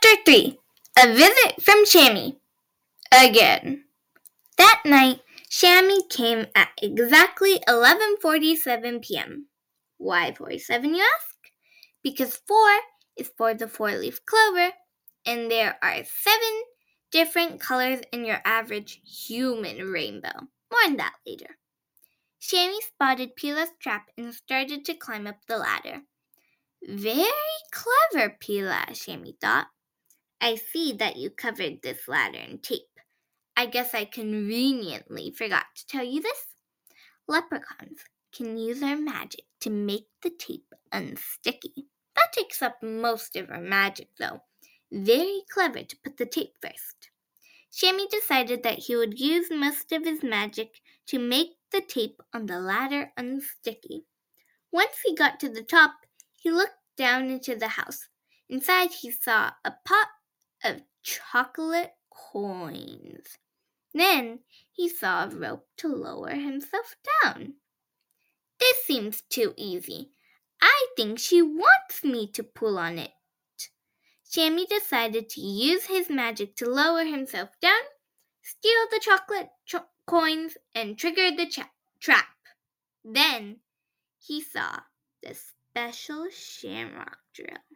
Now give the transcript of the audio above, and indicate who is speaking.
Speaker 1: Chapter 3. A Visit from Shammy. Again. That night, Shammy came at exactly 11:47 p.m. Why 47, you ask? Because 4 is for the four-leaf clover, and there are 7 different colors in your average human rainbow. More on that later. Shammy spotted Pila's trap and started to climb up the ladder. Very clever, Pila, Shammy thought. I see that you covered this ladder in tape. I guess I conveniently forgot to tell you this. Leprechauns can use their magic to make the tape unsticky. That takes up most of our magic, though. Very clever to put the tape first. Shammy decided that he would use most of his magic to make the tape on the ladder unsticky. Once he got to the top, he looked down into the house. Inside, he saw a pot of chocolate coins. Then he saw a rope to lower himself down. This seems too easy. I think she wants me to pull on it. Shammy decided to use his magic to lower himself down, steal the chocolate coins, and trigger the trap. Then he saw the special shamrock drill.